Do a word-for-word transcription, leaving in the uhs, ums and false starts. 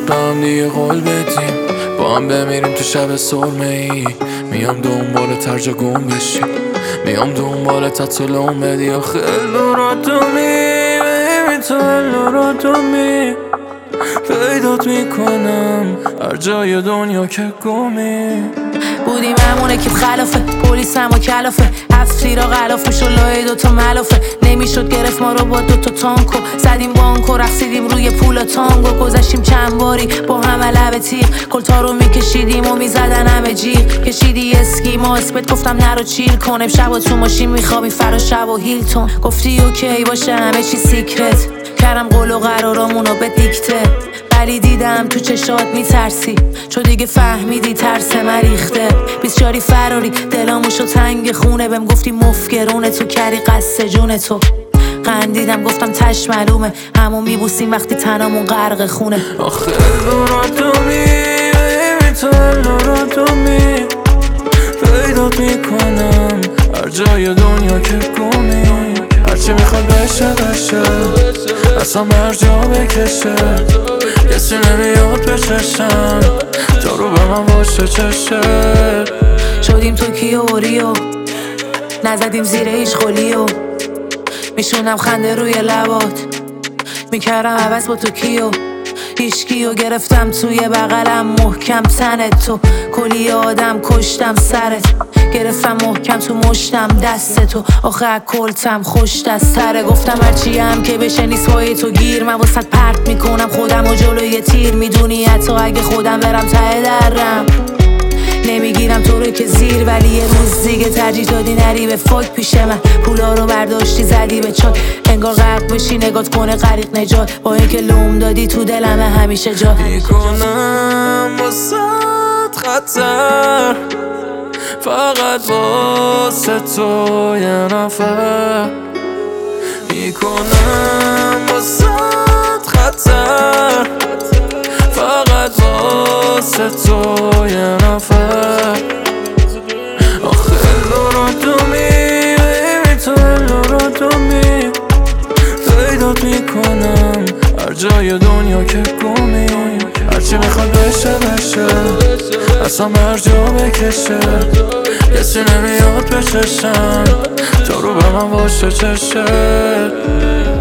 به هم دیگه قول بدیم با هم بمیریم تو شب سرمه ای. میام دنبال ترجا گم بشی، میام دنبال تطلوم بدی. آخه الوراتومی بیبی تو الوراتومی پیدات میکنم هر جای دنیا که گمی. بودیم همونه که خلافه پلیس هم و کلافه هفت تیرا غلاف میشو لای دوتا ملافه نمیشد گرفت ما رو با دوتا تانکو زدیم بانکو رقصیدیم روی پولا تانگو گذشتیم چند باری با هم لب تیغ کلتا رو میکشیدیم و میزدن همه جیغ کشیدی اسکیما اسمت گفتم نرو چیل کنم شب تو ماشین میخوابی فرا شب و هیلتون گفتی اوکی باشه همه چی سیکرت کردم قول و قرارامونو به دیکته ولی دیدم تو چشات میترسی چو دیگه فهمیدی ترس مریخته بیسچاری فراری دلاموشو تنگ خونه بهم گفتی مفگرونه تو کری قصه جون تو قندیدم گفتم تش معلومه همون میبوسیم وقتی تنامون غرق خونه. آخه الوراتومی بیبی تو الوراتومی پیدات میکنم هر جای دنیا که گمی. هرچی میخواد بشه بشه اصلا هر جا بکشه کسی نمیاد بچشم تو رو به من باشه چشه. شدیم توکیو و ریو نزدیم زیر هیچ خلیو میشونم خنده روی لبات میکردم عوض با توکیو هیچکیو گرفتم توی بغلم محکم تنت تو کلی آدم کشتم سرت گرفتم محکم تو مشتم دست تو آخه کلتم خوش دست تره گفتم هرچی هم که بشه نیست پای تو گیر من واسط پرت میکنم خودم و جلوی تیر میدونی حتی اگه خودم برم ته درم نمیگیرم تو رو که زیر ولی یه روز دیگه ترجیح دادی نری به فاک پیش من پولا رو برداشتی زدی به چاک انگار غرق بشی نگات کنه غریق نجات با اینکه لوم دادی تو دلمه همیشه جا میکنم واسط خطر فقط واسه تو یه نفر میکنم واسط خطر فقط واسه تو یه نفر. آخه الوراتومی بیبی تو الوراتومی پیدات میکنم هر جای دنیا که گمی. هرچی میخواد بشه بشه اصلا هر جا بکشه کسی نمیاد بچشم تو رو به من باشه چشه.